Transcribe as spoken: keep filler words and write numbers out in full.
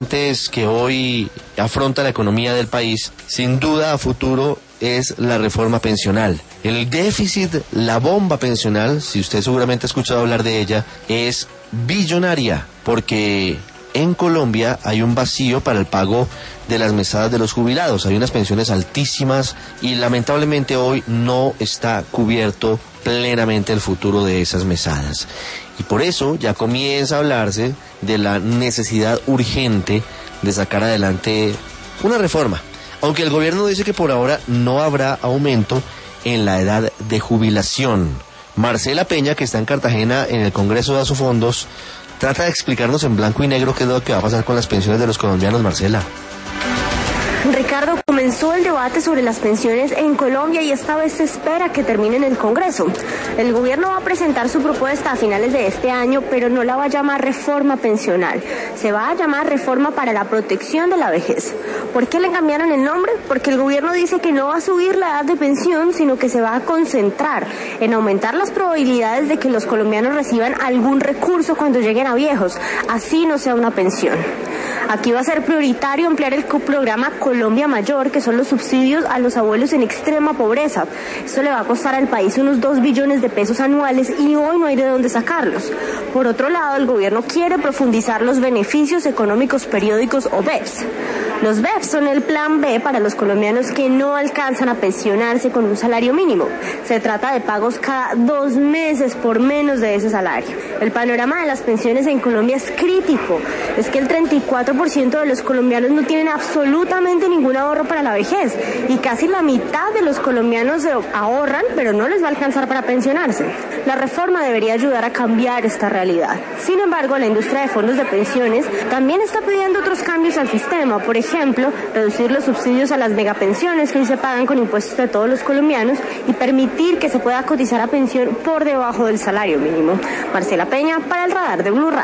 que hoy afronta la economía del país, sin duda a futuro, es la reforma pensional. El déficit, la bomba pensional, si usted seguramente ha escuchado hablar de ella, es billonaria, porque en Colombia hay un vacío para el pago de las mesadas de los jubilados. Hay unas pensiones altísimas y lamentablemente hoy no está cubierto plenamente el futuro de esas mesadas. Y por eso ya comienza a hablarse de la necesidad urgente de sacar adelante una reforma. Aunque el gobierno dice que por ahora no habrá aumento en la edad de jubilación. Marcela Peña, que está en Cartagena en el Congreso de Asofondos, trata de explicarnos en blanco y negro qué es lo que va a pasar con las pensiones de los colombianos. Marcela. Ricardo, comenzó el debate sobre las pensiones en Colombia y esta vez se espera que termine en el Congreso. El gobierno va a presentar su propuesta a finales de este año, pero no la va a llamar reforma pensional. Se va a llamar reforma para la protección de la vejez. ¿Por qué le cambiaron el nombre? Porque el gobierno dice que no va a subir la edad de pensión, sino que se va a concentrar en aumentar las probabilidades de que los colombianos reciban algún recurso cuando lleguen a viejos, así no sea una pensión. Aquí va a ser prioritario ampliar el programa Colombia Mayor, que son los subsidios a los abuelos en extrema pobreza. Esto le va a costar al país unos dos billones de pesos anuales y hoy no hay de dónde sacarlos. Por otro lado, el gobierno quiere profundizar los beneficios económicos periódicos o B E P S. Los B E P S son el plan B para los colombianos que no alcanzan a pensionarse con un salario mínimo. Se trata de pagos cada dos meses por menos de ese salario. El panorama de las pensiones en Colombia es crítico. Es que el treinta y cuatro por ciento de los colombianos no tienen absolutamente ningún ahorro para la vejez y casi la mitad de los colombianos ahorran, pero no les va a alcanzar para pensionarse. La reforma debería ayudar a cambiar esta realidad. Sin embargo, la industria de fondos de pensiones también está pidiendo otros cambios al sistema. Por ejemplo, reducir los subsidios a las megapensiones que hoy se pagan con impuestos de todos los colombianos y permitir que se pueda cotizar a pensión por debajo del salario mínimo. Marcela Peña para el Radar de Blue Radio.